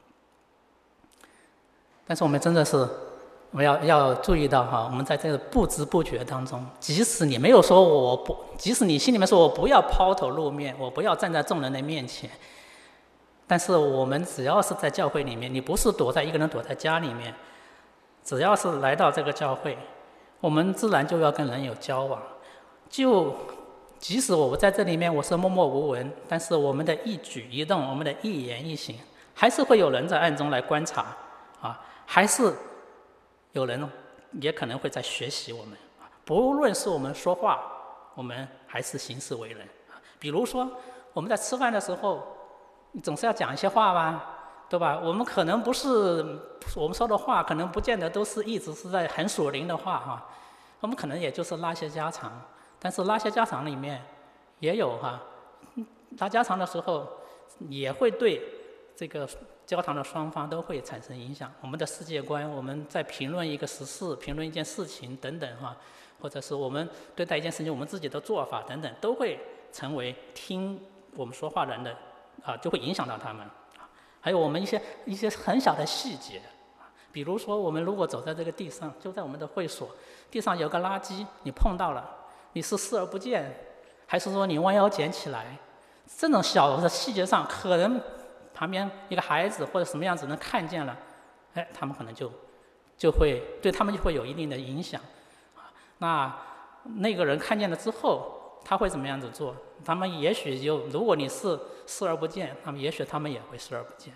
但是我们真的是，我们要要注意到哈，我们在这个不知不觉当中，即使你没有说我不，即使你心里面说我不要抛头露面，我不要站在众人的面前，但是我们只要是在教会里面，你不是躲在一个人躲在家里面。只要是来到这个教会，我们自然就要跟人有交往。就即使我在这里面我是默默无闻，但是我们的一举一动，我们的一言一行，还是会有人在暗中来观察啊。 还是有人也可能会在学习我们。不论是我们说话，我们还是行事为人。比如说我们在吃饭的时候，总是要讲一些话吧，对吧？我们可能不是我们说的话，可能不见得都是一直是在很属灵的话哈。我们可能也就是拉些家常，但是拉些家常里面也有哈，拉家常的时候也会对这个交谈的双方都会产生影响。我们的世界观，我们在评论一个时事、评论一件事情等等哈，或者是我们对待一件事情我们自己的做法等等，都会成为听我们说话的人的啊，就会影响到他们。还有我们一些一些很小的细节，比如说我们如果走在这个地上，就在我们的会所地上有个垃圾，你碰到了，你是视而不见，还是说你弯腰捡起来？这种小的细节上，可能旁边一个孩子或者什么样子能看见了，哎，他们可能就就会对他们就会有一定的影响。那那个人看见了之后，他会怎么样子做？他们也许就，如果你是视而不见，那么也许他们也会视而不见。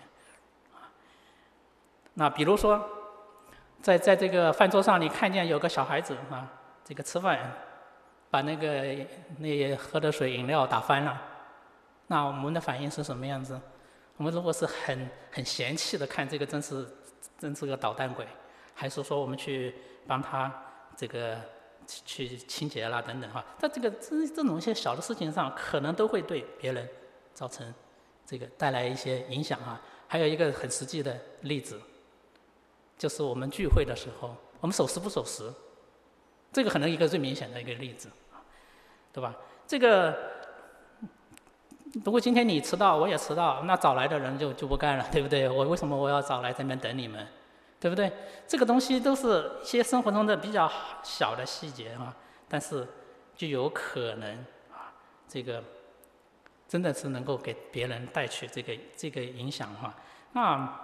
那比如说，在在这个饭桌上，你看见有个小孩子啊，这个吃饭把那个那喝的水饮料打翻了，那我们的反应是什么样子？我们如果是很很嫌弃的看这个真是真是个捣蛋鬼，还是说我们去帮他这个去清洁啦等等哈，在这个这这种一些小的事情上，可能都会对别人造成这个带来一些影响啊。还有一个很实际的例子，就是我们聚会的时候，我们守时不守时，这个可能一个最明显的一个例子，对吧？这个如果今天你迟到，我也迟到，那早来的人就就不干了，对不对？我为什么我要早来这边等你们？对不对？这个东西都是一些生活中的比较小的细节啊，但是就有可能啊，这个真的是能够给别人带去这个这个影响哈。那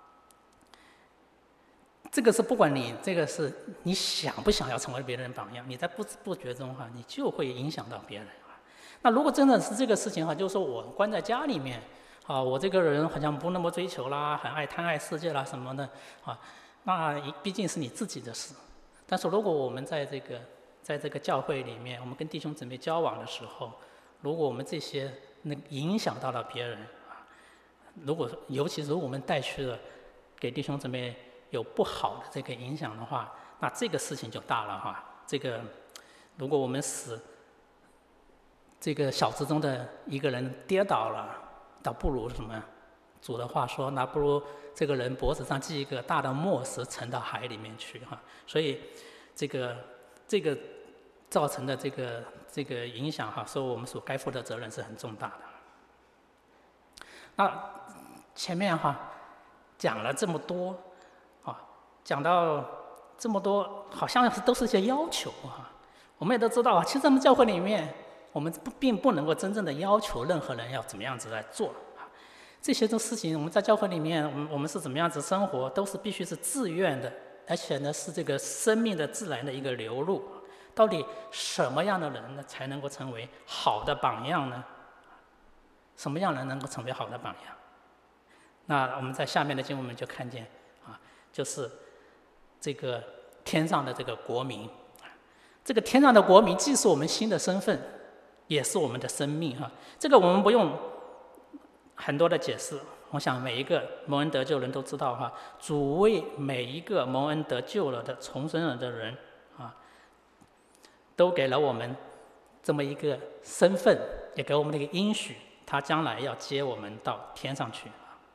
这个是不管你这个是你想不想要成为别人的榜样，你在不知不觉中哈，你就会影响到别人啊。那如果真的是这个事情哈，就是说我关在家里面。啊，我这个人好像不那么追求啦，很爱贪爱世界啦什么的，啊，那毕竟是你自己的事。但是如果我们在这个在这个教会里面，我们跟弟兄姊妹交往的时候，如果我们这些那影响到了别人啊，如果尤其是如果我们带去了给弟兄姊妹有不好的这个影响的话，那这个事情就大了哈。这个如果我们使这个小子中的一个人跌倒了，倒不如什么？主的话说，那不如这个人脖子上系一个大的磨石，沉到海里面去哈。所以，这个这个造成的这个这个影响哈，说我们所该负的责任是很重大的。那前面哈讲了这么多啊，讲到这么多，好像是都是一些要求哈。我们也都知道啊，其实咱们教会里面。我们不并不能够真正的要求任何人要怎么样子来做啊，这些的事情我们在教会里面，我们我们是怎么样子生活，都是必须是自愿的，而且呢是这个生命的自然的一个流露。到底什么样的人呢才能够成为好的榜样呢？什么样的人能够成为好的榜样？那我们在下面的经文我们就看见啊，就是这个天上的这个国民，这个天上的国民既是我们新的身份。也是我们的生命哈，这个我们不用很多的解释，我想每一个蒙恩得救人都知道哈，主为每一个蒙恩得救了的重生了的人啊，都给了我们这么一个身份，也给我们那个应许，他将来要接我们到天上去。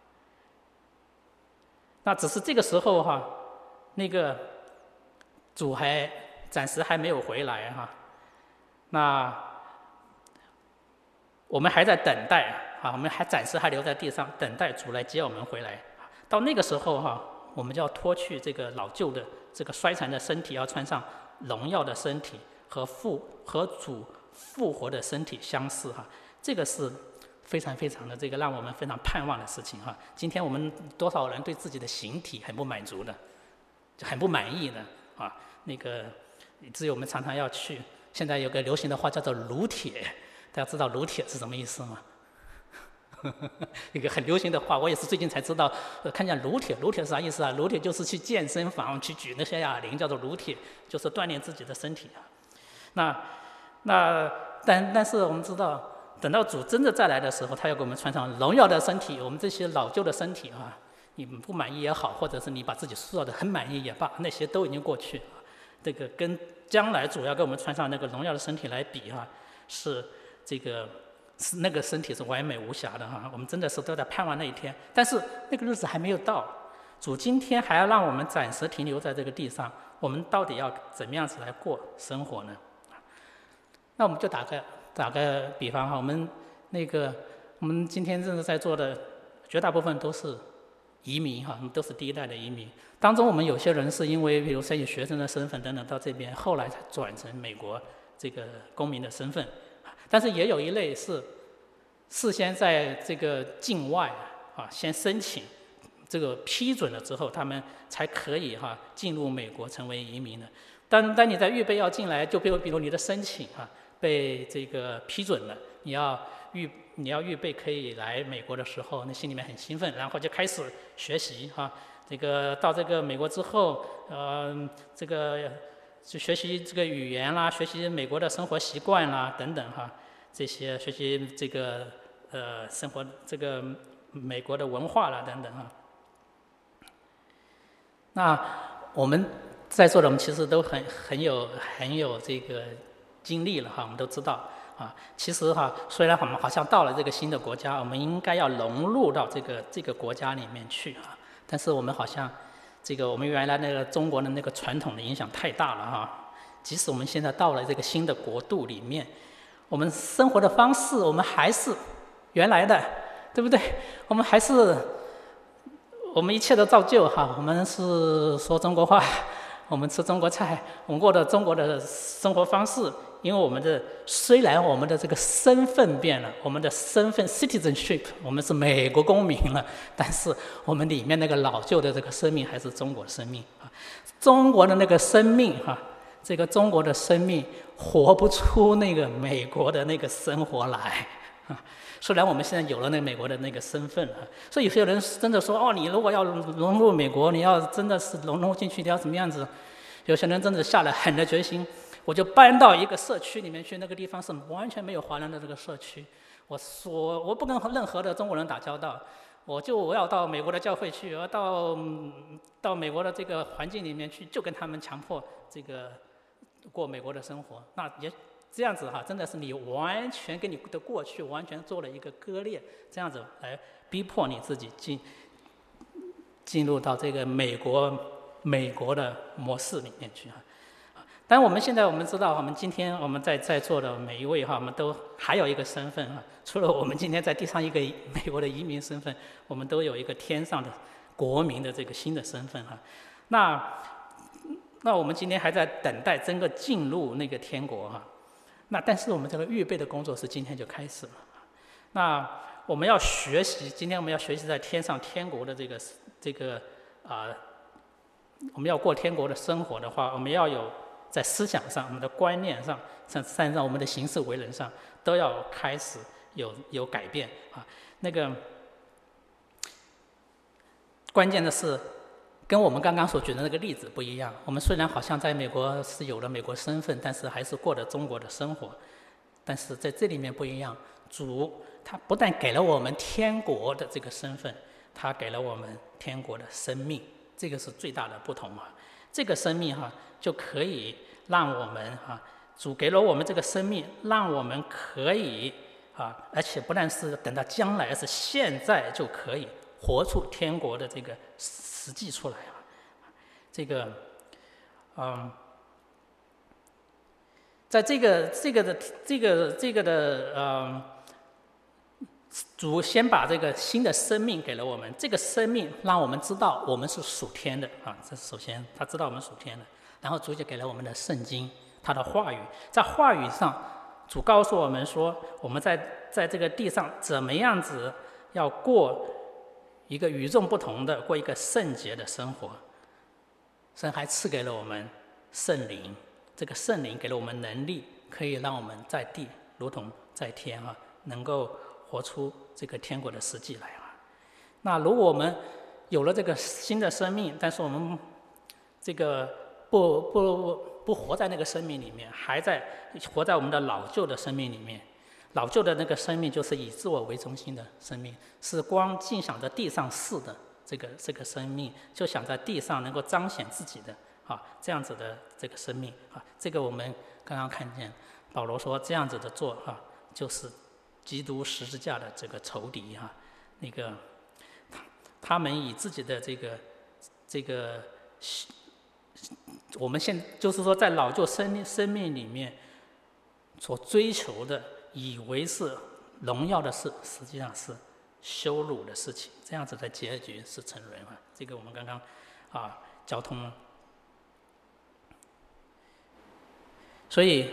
那只是这个时候哈，那个主还暂时还没有回来哈，那。我们还在等待啊，我们还暂时还留在地上等待主来接我们回来。到那个时候哈，我们就要脱去这个老旧的这个衰残的身体，要穿上荣耀的身体和复和主复活的身体相似哈。这个是非常非常的这个让我们非常盼望的事情哈。今天我们多少人对自己的形体很不满足的，就很不满意的啊，那个以至于我们常常要去。现在有个流行的话叫做“撸铁”。大家知道“撸铁”是什么意思吗？ 一个很流行的话，我也是最近才知道，呃、看见撸铁，撸铁是啥意思啊？撸铁就是去健身房去举那些哑铃，叫做撸铁，就是锻炼自己的身体啊。那那但但是我们知道，等到主真的再来的时候，他要给我们穿上荣耀的身体，我们这些老旧的身体啊，你不满意也好，或者是你把自己塑造的很满意也罢，那些都已经过去了。这个跟将来主要给我们穿上那个荣耀的身体来比啊，是这个是那个身体是完美无瑕的哈。我们真的是都在盼望那一天，但是那个日子还没有到。主今天还要让我们暂时停留在这个地上，我们到底要怎么样子来过生活呢？那我们就打个打个比方哈，我们那个我们今天正在座的绝大部分都是移民哈，都是第一代的移民。当中我们有些人是因为比如说以学生的身份等等到这边，后来才转成美国这个公民的身份。但是也有一类是事先在这个境外啊先申请，这个批准了之后，他们才可以哈进入美国成为移民的。当当你在预备要进来，就比如比如你的申请啊被这个批准了，你要预你要预备可以来美国的时候，那心里面很兴奋，然后就开始学习哈。这个到这个美国之后，呃，这个就学习这个语言啦，学习美国的生活习惯啦等等哈，这些学习这个呃生活这个美国的文化啦等等哈。那我们在座的我们其实都很很有很有这个经历了哈，我们都知道啊。其实哈，虽然我们好像到了这个新的国家，我们应该要融入到这个这个国家里面去啊，但是我们好像这个我们原来那个中国的那个传统的影响太大了哈。即使我们现在到了这个新的国度里面，我们生活的方式我们还是原来的，对不对？我们还是我们一切都照旧哈，我们是说中国话，我们吃中国菜，我们过的中国的生活方式。因为我们的虽然我们的这个身份变了，我们的身份 citizenship 我们是美国公民了，但是我们里面那个老旧的这个生命还是中国生命啊。中国的那个生命哈，这个中国的生命活不出那个美国的那个生活来啊。虽然我们现在有了那个美国的那个身份啊，所以有些人真的说哦，你如果要融入美国，你要真的是融入进去，你要怎么样子？有些人真的下了狠的决心。我就搬到一个社区里面去，那个地方是完全没有华人的这个社区。我说我不跟任何的中国人打交道，我就我要到美国的教会去，我要到、嗯、到美国的这个环境里面去，就跟他们强迫这个过美国的生活。那也这样子哈，真的是你完全跟你的过去完全做了一个割裂，这样子来逼迫你自己进进入到这个美国美国的模式里面去啊。但我们现在我们知道，我们今天我们在在座的每一位哈，我们都还有一个身份啊，除了我们今天在地上一个美国的移民身份，我们都有一个天上的国民的这个新的身份哈。那那我们今天还在等待真个进入那个天国哈。那但是我们这个预备的工作是今天就开始了。那我们要学习，今天我们要学习在天上天国的这个这个啊、呃，我们要过天国的生活的话，我们要有。在思想上、我们的观念上，甚至在我们的行事为人上，都要开始有有改变啊。那个关键的是，跟我们刚刚所举的那个例子不一样。我们虽然好像在美国是有了美国身份，但是还是过着中国的生活。但是在这里面不一样，主他不但给了我们天国的这个身份，他给了我们天国的生命，这个是最大的不同啊。这个生命哈、啊，就可以让我们哈、啊，主给了我们这个生命，让我们可以啊，而且不但是等到将来，而是现在就可以活出天国的这个实际出来啊。这个，嗯，在这个这个的这个这个的嗯。主先把这个新的生命给了我们，这个生命让我们知道我们是属天的啊，这是首先他知道我们属天的。然后主就给了我们的圣经，他的话语，在话语上，主告诉我们说，我们在在这个地上怎么样子要过一个与众不同的、过一个圣洁的生活。神还赐给了我们圣灵，这个圣灵给了我们能力，可以让我们在地如同在天啊，能够活出这个天国的实际来啊。那如果我们有了这个新的生命，但是我们这个不不不活在那个生命里面，还在活在我们的老旧的生命里面。老旧的那个生命就是以自我为中心的生命，是光尽想着地上事的这个这个生命，就想在地上能够彰显自己的啊这样子的这个生命啊。这个我们刚刚看见保罗说这样子的做啊，就是基督十字架的这个仇敌啊，那个他他们以自己的这个这个，我们现就是说在老旧生命生命里面所追求的。以为是荣耀的事，实际上是羞辱的事情。这样子的结局是沉沦啊！这个我们刚刚啊交通了。所以，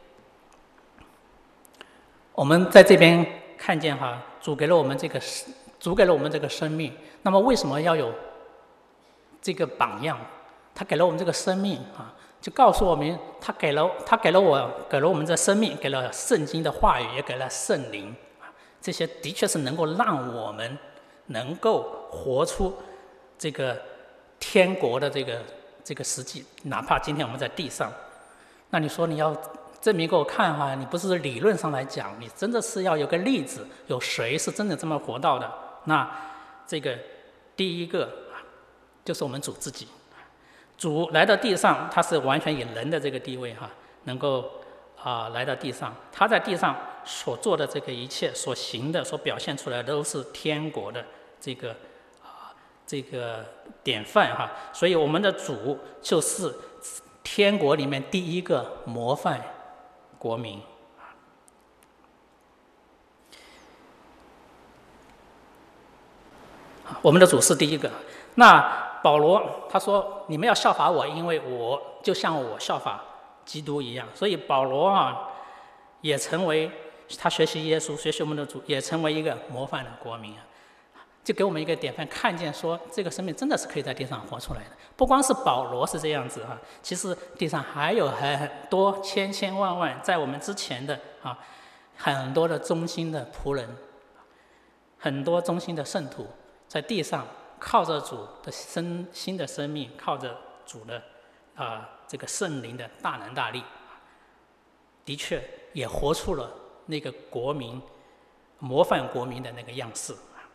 我们在这边看见哈，主给了我们这个主给了我们这个生命。那么为什么要有这个榜样？他给了我们这个生命啊。就告诉我们，他给了他给了我给了我们这生命，给了圣经的话语，也给了圣灵，这些的确是能够让我们能够活出这个天国的这个这个实际。哪怕今天我们在地上，那你说你要证明给我看哈，你不是理论上来讲，你真的是要有个例子，有谁是真的这么活到的？那这个第一个就是我们主自己。主来到地上，他是完全以人的这个地位哈，能够啊、呃、来到地上，他在地上所做的这个一切，所行的、所表现出来的都是天国的这个啊、呃、这个典范哈，所以我们的主就是天国里面第一个模范国民。我们的主是第一个。那保罗他说：“你们要效法我，因为我就像我效法基督一样。”所以保罗啊，也成为他学习耶稣、学习我们的主，也成为一个模范的国民啊，就给我们一个典范，看见说这个生命真的是可以在地上活出来的。不光是保罗是这样子啊，其实地上还有很多千千万万在我们之前的啊，很多的忠心的仆人，很多忠心的圣徒，在地上。靠着主的生新的生命，靠着主的啊、呃、这个圣灵的大能大力，的确也活出了那个国民模范国民的那个样式。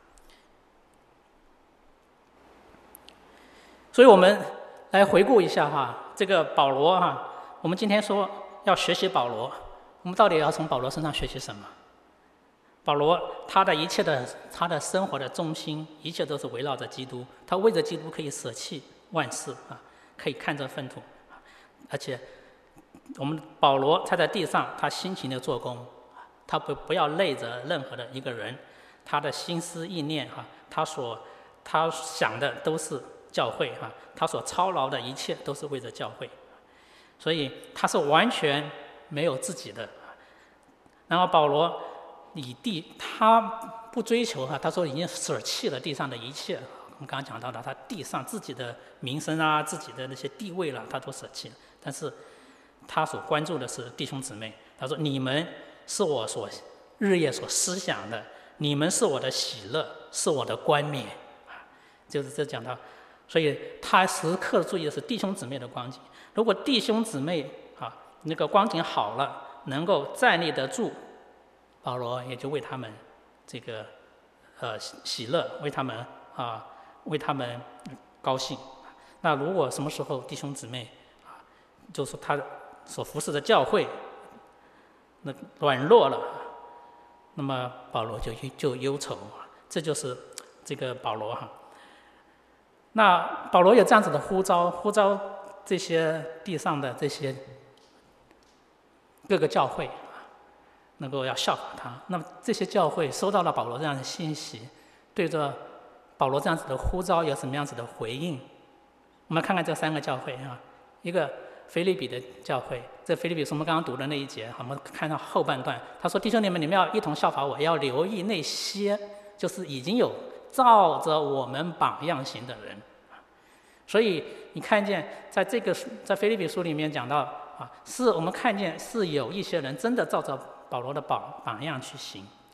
所以我们来回顾一下哈，这个保罗哈，我们今天说要学习保罗，我们到底要从保罗身上学习什么？保罗他的一切的他的生活的中心，一切都是围绕着基督。他为着基督可以舍弃万事啊，可以看着粪土，而且我们保罗他在地上，他辛勤的做工，他不不要累着任何的一个人，他的心思意念哈，他所他想的都是教会哈，他所操劳的一切都是为着教会，所以他是完全没有自己的。然后保罗。以地，他不追求哈，他说已经舍弃了地上的一切。我们刚刚讲到的，他地上自己的名声啊，自己的那些地位了，他都舍弃了。但是，他所关注的是弟兄姊妹。他说：“你们是我所日夜所思想的，你们是我的喜乐，是我的冠冕。”啊，就是这讲到，所以他时刻注意的是弟兄姊妹的光景。如果弟兄姊妹啊那个光景好了，能够站立得住。保罗也就为他们这个呃喜乐，为他们啊为他们高兴。那如果什么时候弟兄姊妹啊，就是他所服侍的教会那软弱了，那么保罗就就忧愁，这就是这个保罗哈。那保罗有这样子的呼召，呼召这些地上的这些各个教会。能够要效法他，那么这些教会收到了保罗这样的信息，对着保罗这样子的呼召有什么样子的回应？我们看看这三个教会啊，一个腓立比的教会，这腓立比是我们刚刚读的那一节，我们看到后半段，他说：“弟兄你们，你们要一同效法我，要留意那些就是已经有照着我们榜样行的人。”所以你看见在这个在腓立比书里面讲到啊，是我们看见是有一些人真的照着保罗的榜榜样去行，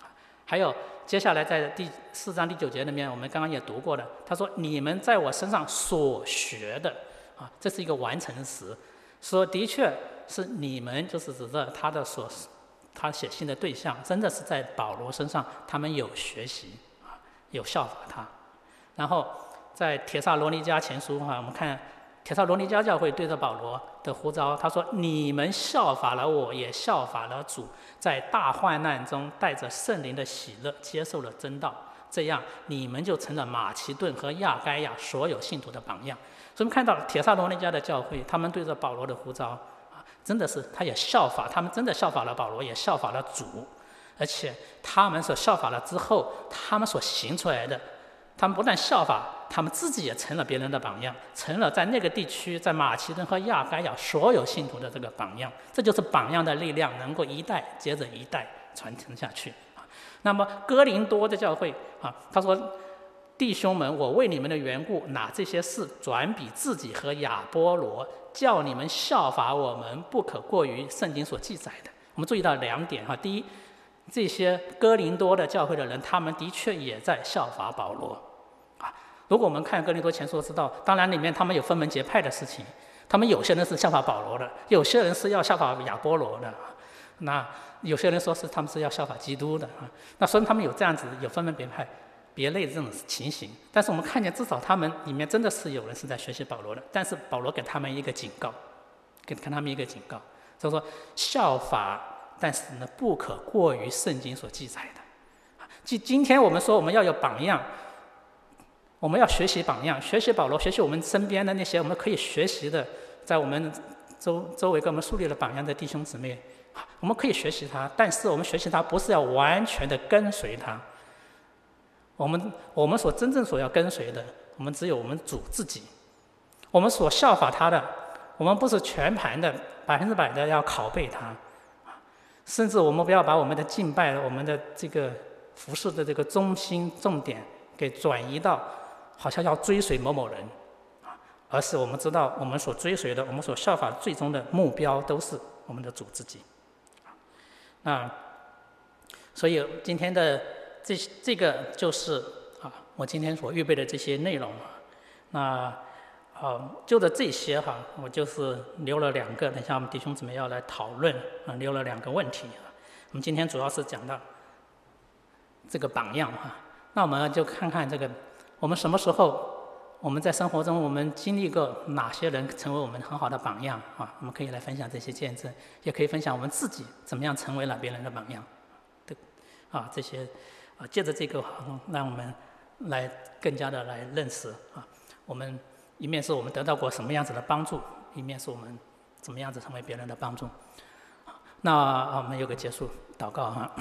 还有接下来在第四章第九节里面，我们刚刚也读过的，他说你们在我身上所学的啊，这是一个完成时，说的确是你们，就是指着他的所他写信的对象，真的是在保罗身上，他们有学习啊，有效法他。然后在帖撒罗尼迦前书啊，我们看帖撒罗尼迦教会对着保罗的呼召，他说：“你们效法了我，也效法了主，在大患难中带着圣灵的喜乐接受了真道，这样你们就成了马其顿和亚该亚所有信徒的榜样。”所以我们看到帖撒罗尼迦的教会，他们对着保罗的呼召啊，真的是他也效法，他们真的效法了保罗，也效法了主，而且他们所效法了之后，他们所行出来的。他们不但效法，他们自己也成了别人的榜样，成了在那个地区，在马其顿和亚该亚所有信徒的这个榜样。这就是榜样的力量，能够一代接着一代传承下去啊。那么哥林多的教会啊，他说：“弟兄们，我为你们的缘故，拿这些事转比自己和亚波罗，叫你们效法我们，不可过于圣经所记载的。”我们注意到两点哈，第一，这些哥林多的教会的人，他们的确也在效法保罗。啊，如果我们看哥林多前书知道，当然里面他们有分门结派的事情，他们有些人是效法保罗的，有些人是要效法亚波罗的，那有些人说是他们是要效法基督的啊。那所以他们有这样子有分门别派、别类这种情形。但是我们看见至少他们里面真的是有人是在学习保罗的，但是保罗给他们一个警告，给他们一个警告，就是说效法，但是呢不可过于圣经所记载的。即今天我们说我们要有榜样。我们要学习榜样，学习保罗，学习我们身边的那些我们可以学习的，在我们周周围给我们树立了榜样的弟兄姊妹，我们可以学习他，但是我们学习他不是要完全的跟随他。我们我们所真正所要跟随的，我们只有我们主自己。我们所效法他的，我们不是全盘的百分之百的要拷贝他，甚至我们不要把我们的敬拜、我们的这个服事的这个中心重点给转移到。好像要追随某某人，而是我们知道我们所追随的，我们所效法最终的目标都是我们的主自己。那所以今天的这这个就是啊，我今天所预备的这些内容。那呃，就着这些哈，我就是留了两个，等一下我们弟兄姊妹要来讨论啊，留了两个问题啊。我们今天主要是讲到这个榜样哈，那我们就看看这个。我们什么时候我们在生活中我们经历过哪些人成为我们很好的榜样啊？我们可以来分享这些见证，也可以分享我们自己怎么样成为了别人的榜样的啊，这些啊，借着这个让我们来更加的来认识啊，我们一面是我们得到过什么样子的帮助，一面是我们怎么样子成为别人的帮助。那我们有个结束祷告哈。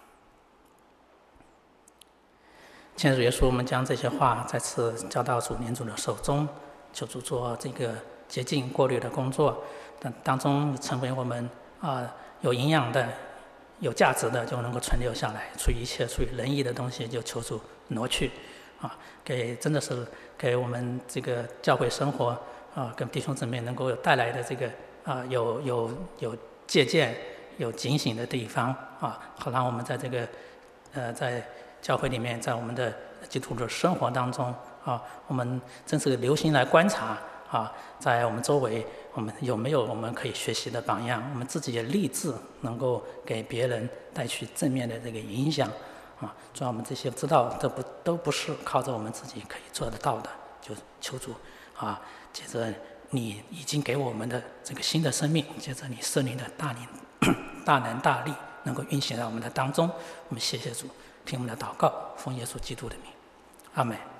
亲爱的主耶稣，我们将这些话再次交到主念主的手中，求主做这个洁净过滤的工作，当当中成为我们啊、呃、有营养的、有价值的，就能够存留下来；出于一切出于仁义的东西，就求主挪去，啊，给真的是给我们这个教会生活啊，跟弟兄姊妹能够有带来的这个啊有有有借鉴、有警醒的地方啊，好让我们在这个呃在。教会里面，在我们的基督徒的生活当中啊，我们真是留心来观察啊，在我们周围，我们有没有我们可以学习的榜样？我们自己也立志能够给别人带去正面的这个影响啊。主要我们这些知道，这不都不是靠着我们自己可以做得到的，就求主啊，借着你已经给我们的这个新的生命，借着你圣灵的大能、大能大力，能够运行在我们的当中。我们谢谢主。听我们的祷告，奉耶稣基督的名，阿们。